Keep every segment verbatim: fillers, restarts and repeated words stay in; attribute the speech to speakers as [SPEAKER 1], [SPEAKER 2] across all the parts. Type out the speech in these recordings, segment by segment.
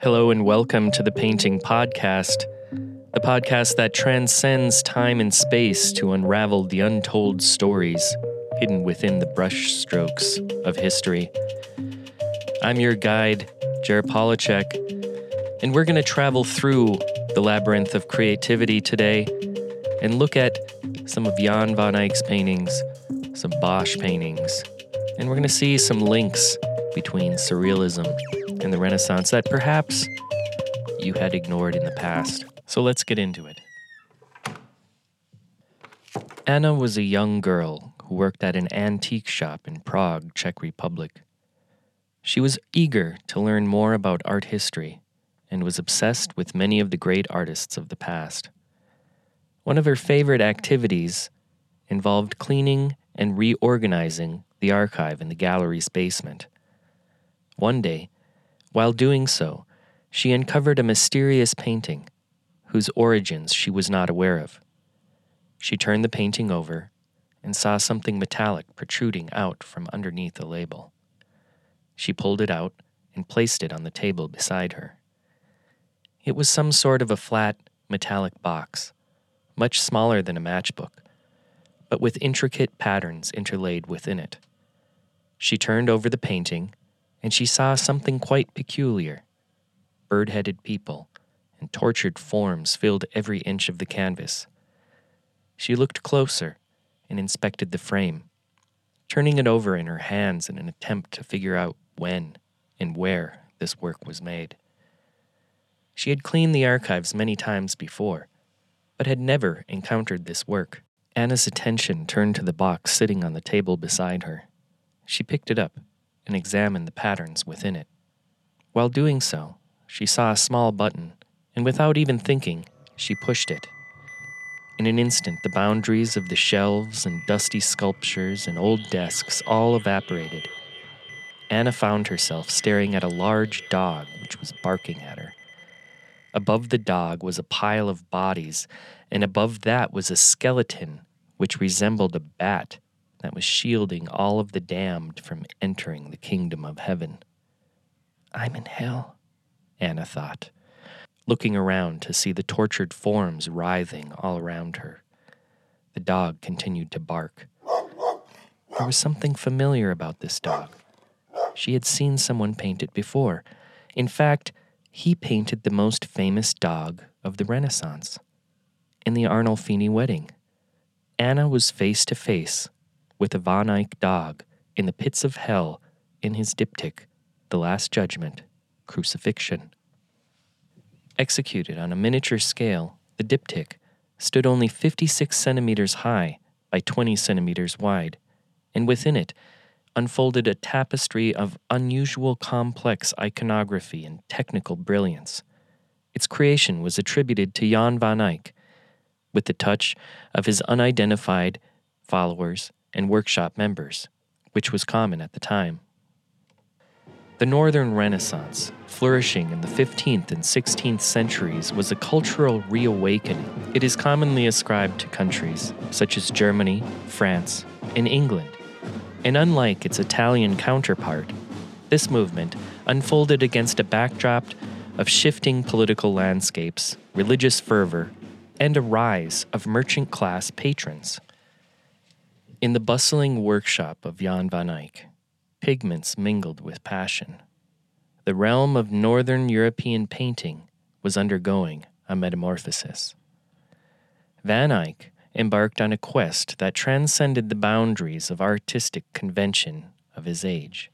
[SPEAKER 1] Hello and welcome to the Painting Podcast, the podcast that transcends time and space to unravel the untold stories hidden within the brushstrokes of history. I'm your guide, Jared Polacek, and we're going to travel through the labyrinth of creativity today and look at some of Jan van Eyck's paintings, some Bosch paintings, and we're going to see some links between surrealism and the Renaissance that perhaps you had ignored in the past. So let's get into it. Anna was a young girl who worked at an antique shop in Prague, Czech Republic. She was eager to learn more about art history and was obsessed with many of the great artists of the past. One of her favorite activities involved cleaning and reorganizing the archive in the gallery's basement. One day, while doing so, she uncovered a mysterious painting whose origins she was not aware of. She turned the painting over and saw something metallic protruding out from underneath a label. She pulled it out and placed it on the table beside her. It was some sort of a flat, metallic box, much smaller than a matchbook, but with intricate patterns interlaid within it. She turned over the painting and she saw something quite peculiar. Bird-headed people and tortured forms filled every inch of the canvas. She looked closer and inspected the frame, turning it over in her hands in an attempt to figure out when and where this work was made. She had cleaned the archives many times before, but had never encountered this work. Anna's attention turned to the box sitting on the table beside her. She picked it up and examined the patterns within it. While doing so, she saw a small button, and without even thinking, she pushed it. In an instant, the boundaries of the shelves and dusty sculptures and old desks all evaporated. Anna found herself staring at a large dog which was barking at her. Above the dog was a pile of bodies, and above that was a skeleton which resembled a bat that was shielding all of the damned from entering the kingdom of heaven. I'm in hell, Anna thought, looking around to see the tortured forms writhing all around her. The dog continued to bark. There was something familiar about this dog. She had seen someone paint it before. In fact, he painted the most famous dog of the Renaissance. In the Arnolfini wedding, Anna was face to face with a Van Eyck dog in the pits of hell in his diptych, The Last Judgment, Crucifixion. Executed on a miniature scale, the diptych stood only fifty-six centimeters high by twenty centimeters wide, and within it unfolded a tapestry of unusual complex iconography and technical brilliance. Its creation was attributed to Jan van Eyck, with the touch of his unidentified followers and workshop members, which was common at the time. The Northern Renaissance, flourishing in the fifteenth and sixteenth centuries, was a cultural reawakening. It is commonly ascribed to countries such as Germany, France, and England. And unlike its Italian counterpart, this movement unfolded against a backdrop of shifting political landscapes, religious fervor, and a rise of merchant-class patrons. In the bustling workshop of Jan van Eyck, pigments mingled with passion. The realm of Northern European painting was undergoing a metamorphosis. Van Eyck embarked on a quest that transcended the boundaries of artistic convention of his age.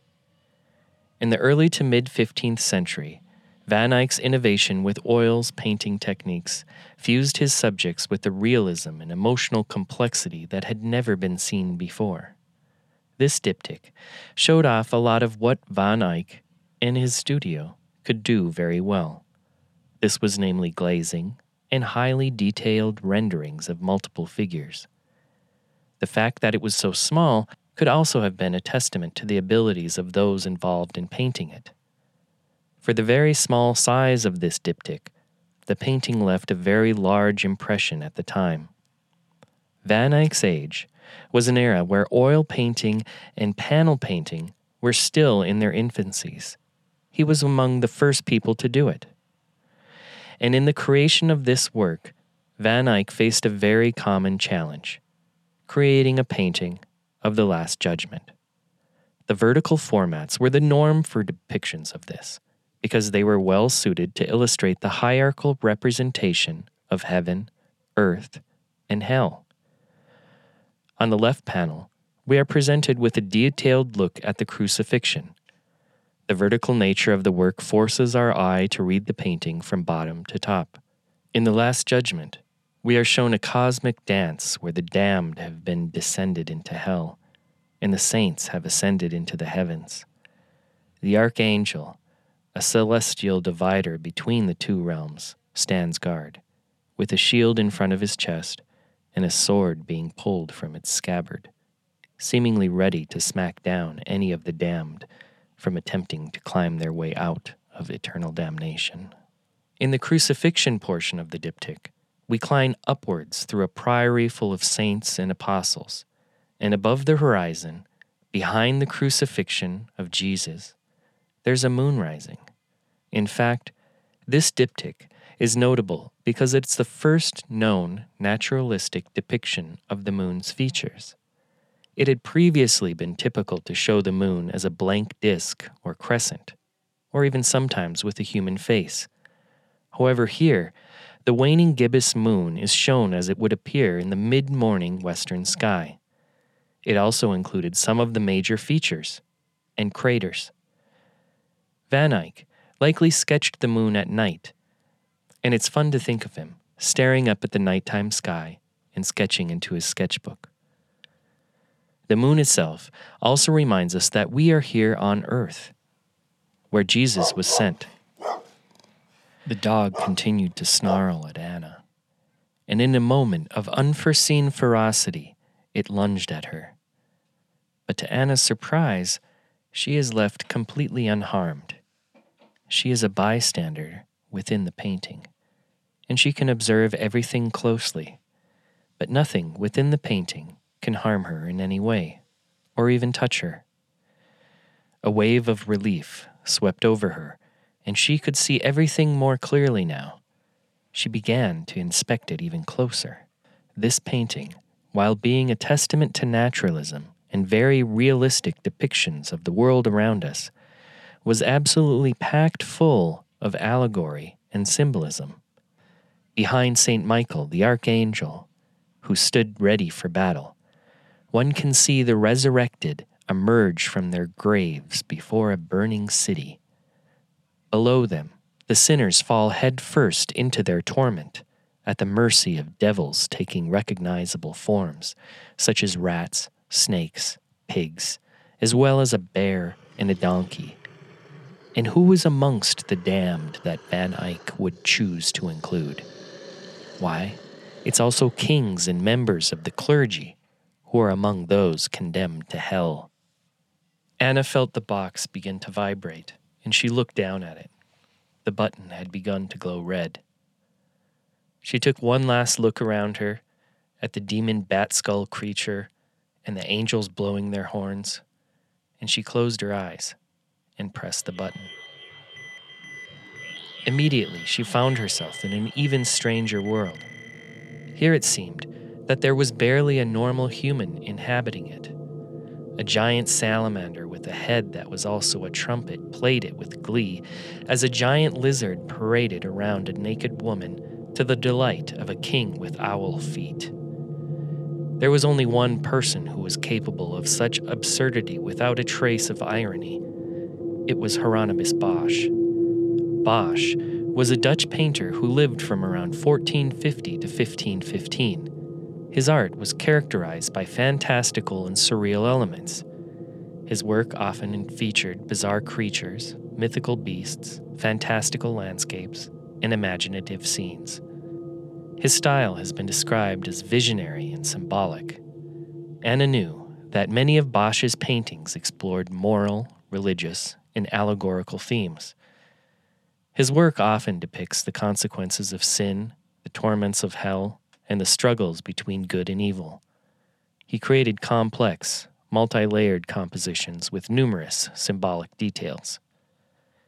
[SPEAKER 1] In the early to mid-fifteenth century, Van Eyck's innovation with oils painting techniques fused his subjects with a realism and emotional complexity that had never been seen before. This diptych showed off a lot of what Van Eyck in his studio could do very well. This was namely glazing and highly detailed renderings of multiple figures. The fact that it was so small could also have been a testament to the abilities of those involved in painting it. For the very small size of this diptych, the painting left a very large impression at the time. Van Eyck's age was an era where oil painting and panel painting were still in their infancies. he was among the first people to do it. And in the creation of this work, Van Eyck faced a very common challenge: creating a painting of the Last Judgment. The vertical formats were the norm for depictions of this, because they were well suited to illustrate the hierarchical representation of heaven, earth, and hell. On the left panel, we are presented with a detailed look at the crucifixion. The vertical nature of the work forces our eye to read the painting from bottom to top. In the Last Judgment, we are shown a cosmic dance where the damned have been descended into hell, and the saints have ascended into the heavens. The archangel, a celestial divider between the two realms, stands guard, with a shield in front of his chest and a sword being pulled from its scabbard, seemingly ready to smack down any of the damned from attempting to climb their way out of eternal damnation. In the crucifixion portion of the diptych, we climb upwards through a priory full of saints and apostles, and above the horizon, behind the crucifixion of Jesus, there's a moon rising. In fact, this diptych is notable because it's the first known naturalistic depiction of the moon's features. It had previously been typical to show the moon as a blank disk or crescent, or even sometimes with a human face. However, here, the waning gibbous moon is shown as it would appear in the mid-morning western sky. It also included some of the major features and craters. Van Eyck likely sketched the moon at night, and it's fun to think of him staring up at the nighttime sky and sketching into his sketchbook. The moon itself also reminds us that we are here on Earth, where Jesus was sent. The dog continued to snarl at Anna, and in a moment of unforeseen ferocity, it lunged at her. But to Anna's surprise, she is left completely unharmed. She is a bystander within the painting, and she can observe everything closely, but nothing within the painting can harm her in any way, or even touch her. A wave of relief swept over her, and she could see everything more clearly now. She began to inspect it even closer. This painting, while being a testament to naturalism and very realistic depictions of the world around us, was absolutely packed full of allegory and symbolism. Behind Saint Michael, the archangel, who stood ready for battle, one can see the resurrected emerge from their graves before a burning city. Below them, the sinners fall headfirst into their torment, at the mercy of devils taking recognizable forms, such as rats, snakes, pigs, as well as a bear and a donkey. And who was amongst the damned that Van Eyck would choose to include? Why, it's also kings and members of the clergy who are among those condemned to hell. Anna felt the box begin to vibrate, and she looked down at it. The button had begun to glow red. She took one last look around her, at the demon bat-skull creature and the angels blowing their horns, and she closed her eyes and pressed the button. Immediately, she found herself in an even stranger world. Here it seemed that there was barely a normal human inhabiting it. A giant salamander with a head that was also a trumpet played it with glee as a giant lizard paraded around a naked woman to the delight of a king with owl feet. There was only one person who was capable of such absurdity without a trace of irony. It was Hieronymus Bosch. Bosch was a Dutch painter who lived from around fourteen fifty to fifteen fifteen. His art was characterized by fantastical and surreal elements. His work often featured bizarre creatures, mythical beasts, fantastical landscapes, and imaginative scenes. His style has been described as visionary and symbolic. Anna knew that many of Bosch's paintings explored moral, religious, and allegorical themes. His work often depicts the consequences of sin, the torments of hell, and the struggles between good and evil. He created complex, multi-layered compositions with numerous symbolic details.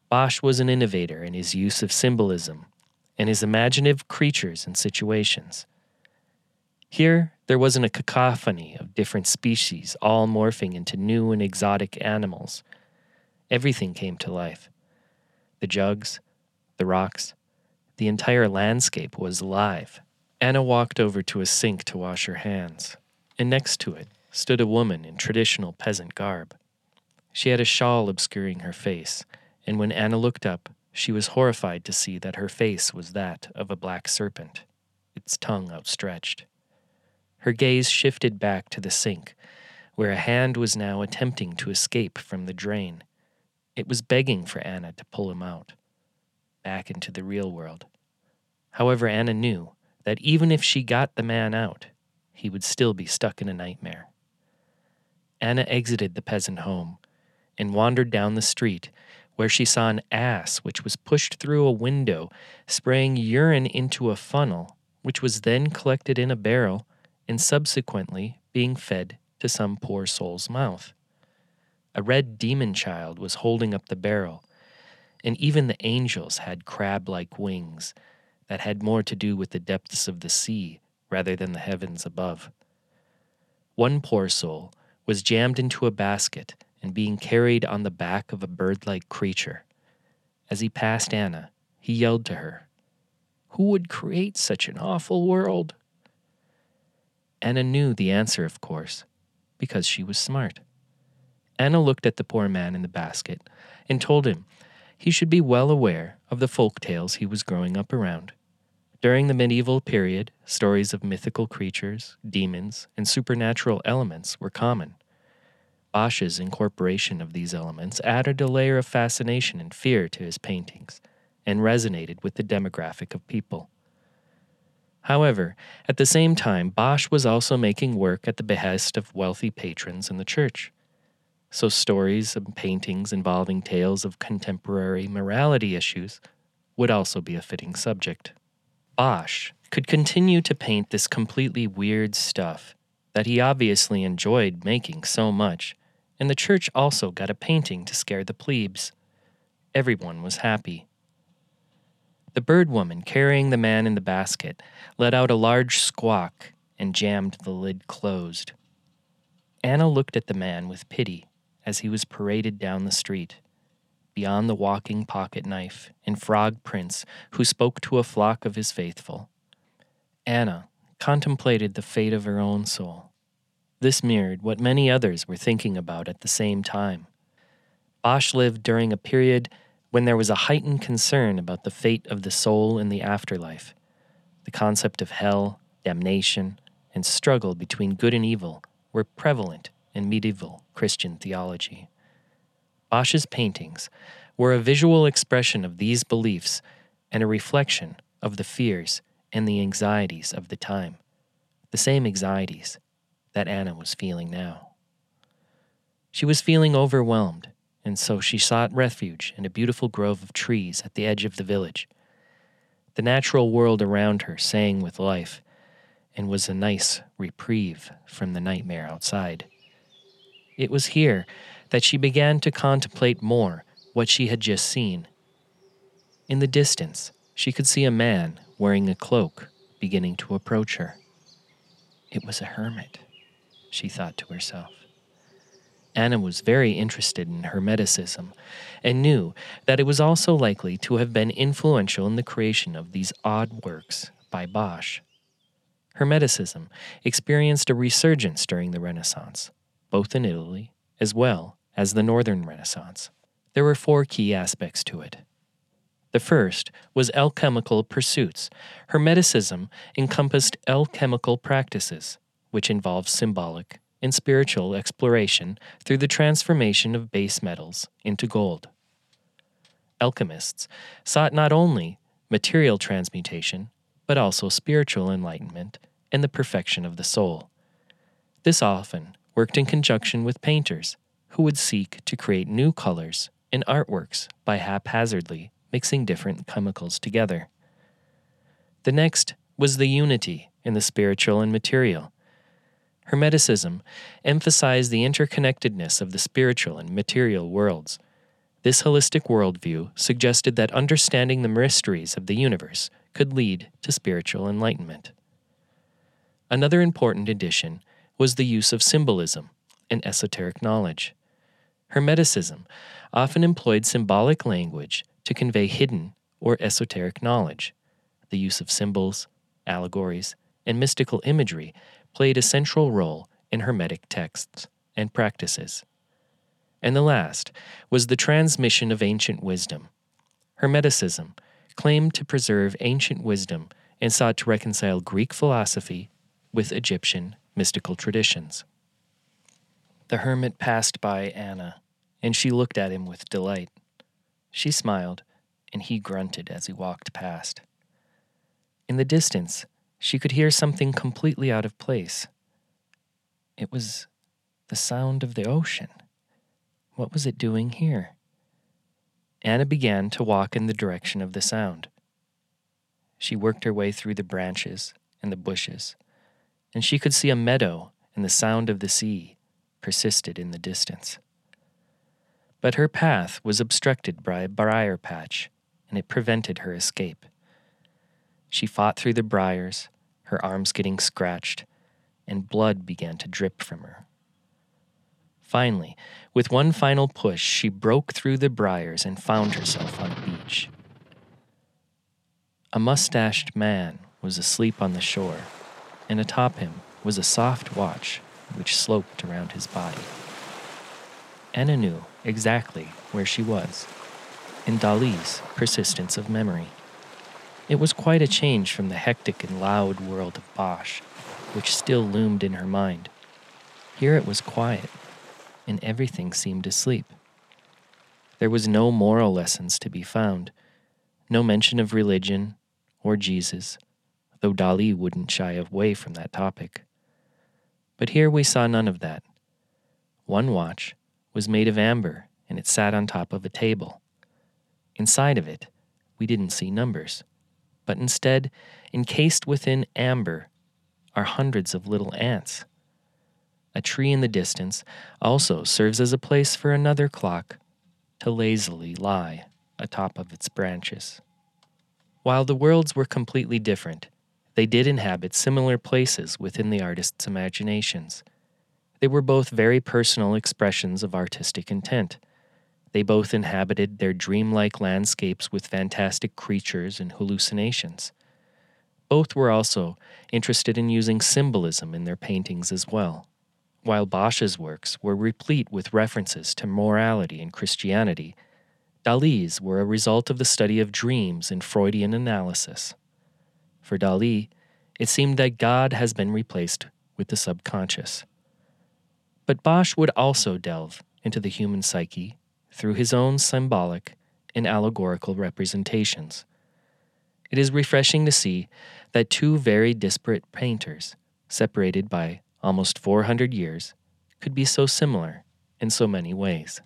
[SPEAKER 1] Bosch was an innovator in his use of symbolism and his imaginative creatures and situations. Here, there wasn't a cacophony of different species all morphing into new and exotic animals. Everything came to life. The jugs, the rocks, the entire landscape was alive. Anna walked over to a sink to wash her hands, and next to it stood a woman in traditional peasant garb. She had a shawl obscuring her face, and when Anna looked up, she was horrified to see that her face was that of a black serpent, its tongue outstretched. Her gaze shifted back to the sink, where a hand was now attempting to escape from the drain. It was begging for Anna to pull him out, back into the real world. However, Anna knew that even if she got the man out, he would still be stuck in a nightmare. Anna exited the peasant home and wandered down the street, where she saw an ass which was pushed through a window, spraying urine into a funnel, which was then collected in a barrel and subsequently being fed to some poor soul's mouth. A red demon child was holding up the barrel, and even the angels had crab-like wings that had more to do with the depths of the sea rather than the heavens above. One poor soul was jammed into a basket and being carried on the back of a bird-like creature. As he passed Anna, he yelled to her, "Who would create such an awful world?" Anna knew the answer, of course, because she was smart. Anna looked at the poor man in the basket and told him he should be well aware of the folk tales he was growing up around. During the medieval period, stories of mythical creatures, demons, and supernatural elements were common. Bosch's incorporation of these elements added a layer of fascination and fear to his paintings and resonated with the demographic of people. However, at the same time, Bosch was also making work at the behest of wealthy patrons in the church. So stories and paintings involving tales of contemporary morality issues would also be a fitting subject. Bosch could continue to paint this completely weird stuff that he obviously enjoyed making so much, and the church also got a painting to scare the plebes. Everyone was happy. The bird woman carrying the man in the basket let out a large squawk and jammed the lid closed. Anna looked at the man with pity as he was paraded down the street, beyond the walking pocket knife and frog prince who spoke to a flock of his faithful. Anna contemplated the fate of her own soul. This mirrored what many others were thinking about at the same time. Bosch lived during a period when there was a heightened concern about the fate of the soul in the afterlife. The concept of hell, damnation, and struggle between good and evil were prevalent in medieval Christian theology. Bosch's paintings were a visual expression of these beliefs and a reflection of the fears and the anxieties of the time, the same anxieties that Anna was feeling now. She was feeling overwhelmed, and so she sought refuge in a beautiful grove of trees at the edge of the village. The natural world around her sang with life, and was a nice reprieve from the nightmare outside. It was here that she began to contemplate more what she had just seen. In the distance, she could see a man wearing a cloak beginning to approach her. It was a hermit, she thought to herself. Anna was very interested in Hermeticism and knew that it was also likely to have been influential in the creation of these odd works by Bosch. Hermeticism experienced a resurgence during the Renaissance, both in Italy as well as the Northern Renaissance. There were four key aspects to it. The first was alchemical pursuits. Hermeticism encompassed alchemical practices, which involved symbolic and spiritual exploration through the transformation of base metals into gold. Alchemists sought not only material transmutation, but also spiritual enlightenment and the perfection of the soul. This often worked in conjunction with painters, who would seek to create new colors and artworks by haphazardly mixing different chemicals together. The next was the unity in the spiritual and material. Hermeticism emphasized the interconnectedness of the spiritual and material worlds. This holistic worldview suggested that understanding the mysteries of the universe could lead to spiritual enlightenment. Another important addition was the use of symbolism and esoteric knowledge. Hermeticism often employed symbolic language to convey hidden or esoteric knowledge. The use of symbols, allegories, and mystical imagery played a central role in Hermetic texts and practices. And the last was the transmission of ancient wisdom. Hermeticism claimed to preserve ancient wisdom and sought to reconcile Greek philosophy with Egyptian mystical traditions. The hermit passed by Anna, and she looked at him with delight. She smiled, and he grunted as he walked past. In the distance, she could hear something completely out of place. It was the sound of the ocean. What was it doing here? Anna began to walk in the direction of the sound. She worked her way through the branches and the bushes, and she could see a meadow, and the sound of the sea persisted in the distance. But her path was obstructed by a briar patch, and it prevented her escape. She fought through the briars, her arms getting scratched, and blood began to drip from her. Finally, with one final push, she broke through the briars and found herself on a beach. A mustached man was asleep on the shore, and atop him was a soft watch which sloped around his body. Anna knew exactly where she was, in Dali's persistence of memory. It was quite a change from the hectic and loud world of Bosch, which still loomed in her mind. Here it was quiet, and everything seemed asleep. There was no moral lessons to be found, no mention of religion or Jesus, though Dali wouldn't shy away from that topic. But here we saw none of that. One watch was made of amber, and it sat on top of a table. Inside of it, we didn't see numbers, but instead, encased within amber, are hundreds of little ants. A tree in the distance also serves as a place for another clock to lazily lie atop of its branches. While the worlds were completely different, they did inhabit similar places within the artist's imaginations. They were both very personal expressions of artistic intent. They both inhabited their dreamlike landscapes with fantastic creatures and hallucinations. Both were also interested in using symbolism in their paintings as well. While Bosch's works were replete with references to morality and Christianity, Dali's were a result of the study of dreams and Freudian analysis. For Dali, it seemed that God has been replaced with the subconscious. But Bosch would also delve into the human psyche through his own symbolic and allegorical representations. It is refreshing to see that two very disparate painters, separated by almost four hundred years, could be so similar in so many ways.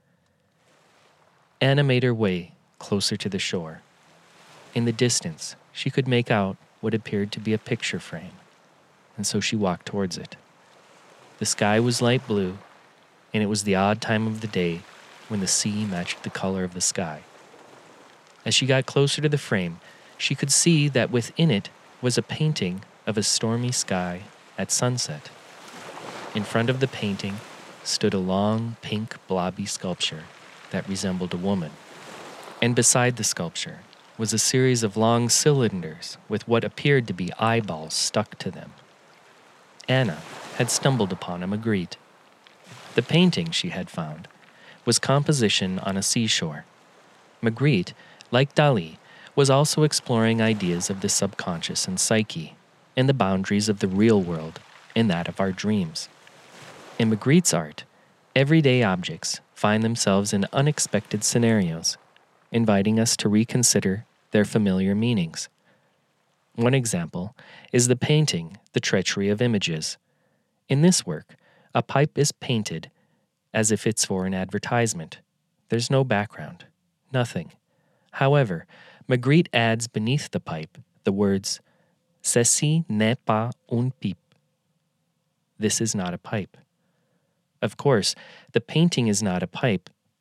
[SPEAKER 1] Anna made her way closer to the shore. In the distance, she could make out what appeared to be a picture frame, and so she walked towards it. The sky was light blue, and it was the odd time of the day when the sea matched the color of the sky. As she got closer to the frame, she could see that within it was a painting of a stormy sky at sunset. In front of the painting stood a long, pink, blobby sculpture that resembled a woman. And beside the sculpture was a series of long cylinders with what appeared to be eyeballs stuck to them. Anna had stumbled upon a Magritte. The painting she had found was composition on a seashore. Magritte, like Dali, was also exploring ideas of the subconscious and psyche, and the boundaries of the real world and that of our dreams. In Magritte's art, everyday objects find themselves in unexpected scenarios, inviting us to reconsider their familiar meanings. One example is the painting, The Treachery of Images. In this work, a pipe is painted as if it's for an advertisement. There's no background, nothing. However, Magritte adds beneath the pipe the words, "Ceci n'est pas une pipe." This is not a pipe. Of course, the painting is not a pipe,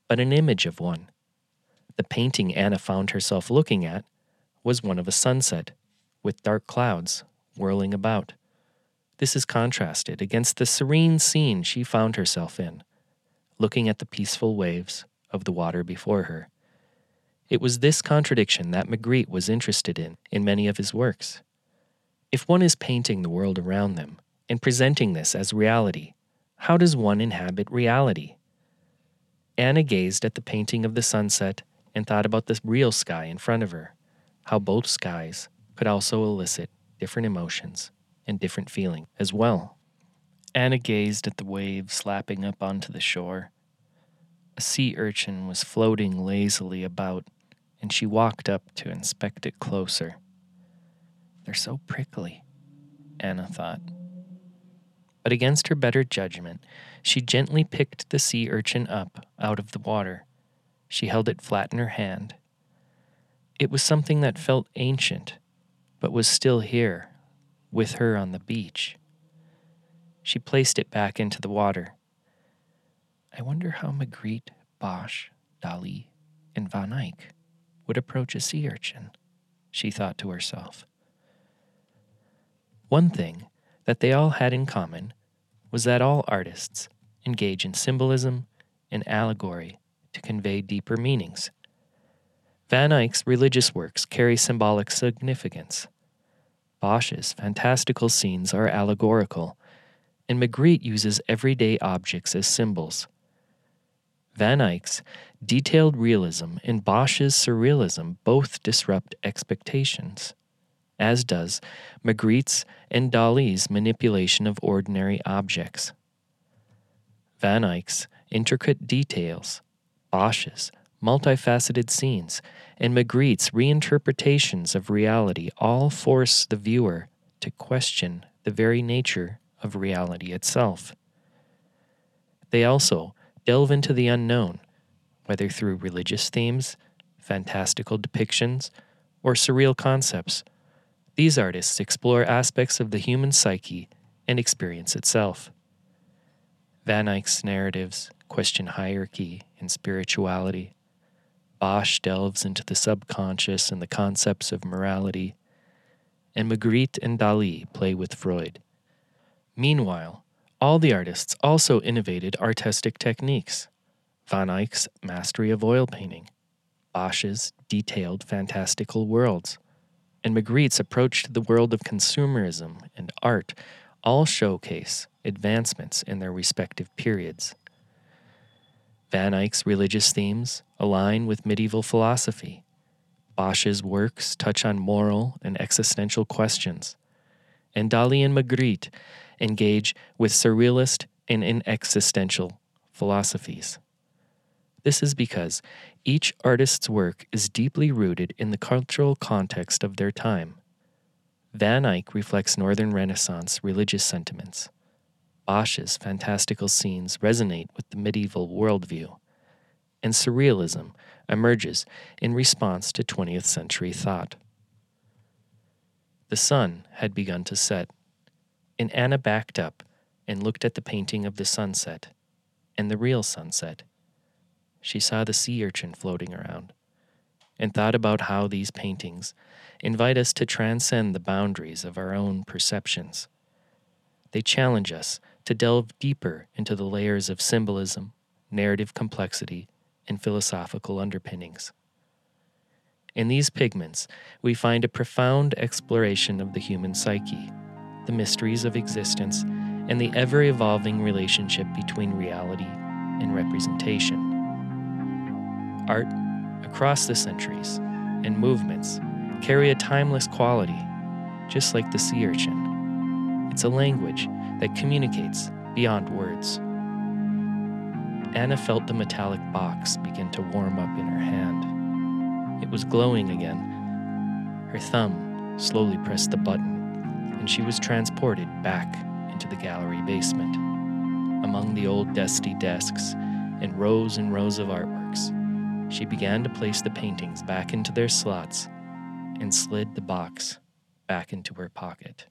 [SPEAKER 1] but an image of one. The painting Anna found herself looking at was one of a sunset, with dark clouds whirling about. This is contrasted against the serene scene she found herself in, looking at the peaceful waves of the water before her. It was this contradiction that Magritte was interested in in many of his works. If one is painting the world around them and presenting this as reality, how does one inhabit reality? Anna gazed at the painting of the sunset and thought about the real sky in front of her, how both skies could also elicit different emotions and different feelings as well. Anna gazed at the waves lapping up onto the shore. A sea urchin was floating lazily about, and she walked up to inspect it closer. They're so prickly, Anna thought. But against her better judgment, she gently picked the sea urchin up out of the water. She held it flat in her hand. It was something that felt ancient, but was still here, with her on the beach. She placed it back into the water. I wonder how Magritte, Bosch, Dali, and Van Eyck would approach a sea urchin, she thought to herself. One thing that they all had in common was that all artists engage in symbolism and allegory to convey deeper meanings. Van Eyck's religious works carry symbolic significance. Bosch's fantastical scenes are allegorical, and Magritte uses everyday objects as symbols. Van Eyck's detailed realism and Bosch's surrealism both disrupt expectations, as does Magritte's and Dali's manipulation of ordinary objects. Van Eyck's intricate details, Bosch's multifaceted scenes, and Magritte's reinterpretations of reality all force the viewer to question the very nature of reality itself. They also delve into the unknown, whether through religious themes, fantastical depictions, or surreal concepts. These artists explore aspects of the human psyche and experience itself. Van Eyck's narratives question hierarchy and spirituality. Bosch delves into the subconscious and the concepts of morality. And Magritte and Dali play with Freud. Meanwhile, all the artists also innovated artistic techniques. Van Eyck's mastery of oil painting, Bosch's detailed fantastical worlds, and Magritte's approach to the world of consumerism and art all showcase advancements in their respective periods. Van Eyck's religious themes align with medieval philosophy. Bosch's works touch on moral and existential questions, and Dali and Magritte engage with surrealist and existential philosophies. This is because each artist's work is deeply rooted in the cultural context of their time. Van Eyck reflects Northern Renaissance religious sentiments. Bosch's fantastical scenes resonate with the medieval worldview, and surrealism emerges in response to twentieth century thought. The sun had begun to set, and Anna backed up and looked at the painting of the sunset, and the real sunset. She saw the sea urchin floating around, and thought about how these paintings invite us to transcend the boundaries of our own perceptions. They challenge us to delve deeper into the layers of symbolism, narrative complexity, and philosophical underpinnings. In these pigments, we find a profound exploration of the human psyche, the mysteries of existence, and the ever-evolving relationship between reality and representation. Art, across the centuries, and movements carry a timeless quality, just like the sea urchin. It's a language that communicates beyond words. Anna felt the metallic box begin to warm up in her hand. It was glowing again. Her thumb slowly pressed the button, and she was transported back into the gallery basement. Among the old dusty desks and rows and rows of artworks, she began to place the paintings back into their slots and slid the box back into her pocket.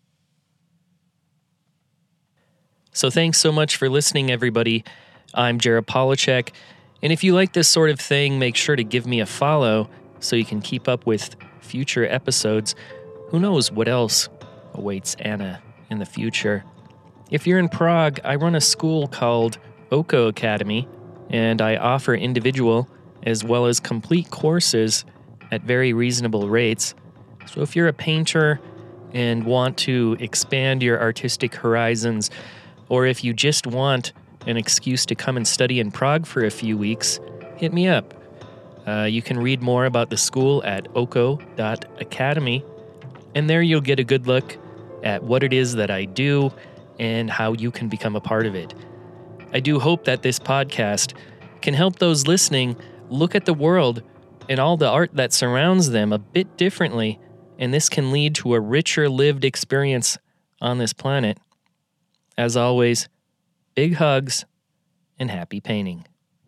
[SPEAKER 1] So thanks so much for listening, everybody. I'm Jared Polachek. And if you like this sort of thing, make sure to give me a follow so you can keep up with future episodes. Who knows what else awaits Anna in the future. If you're in Prague, I run a school called Oko Academy, and I offer individual as well as complete courses at very reasonable rates. So if you're a painter and want to expand your artistic horizons, or if you just want an excuse to come and study in Prague for a few weeks, hit me up. Uh, you can read more about the school at oko dot academy, and there you'll get a good look at what it is that I do and how you can become a part of it. I do hope that this podcast can help those listening look at the world and all the art that surrounds them a bit differently, and this can lead to a richer lived experience on this planet. As always, big hugs and happy painting.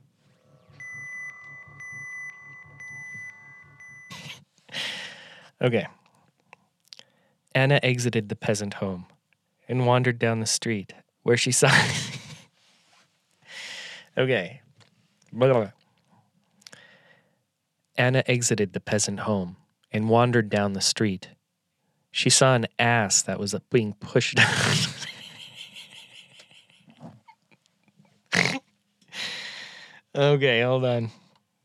[SPEAKER 1] Okay. Anna exited the peasant home and wandered down the street where she saw... okay. Blah, blah. Anna exited the peasant home and wandered down the street. She saw an ass that was being pushed out. Okay, hold on.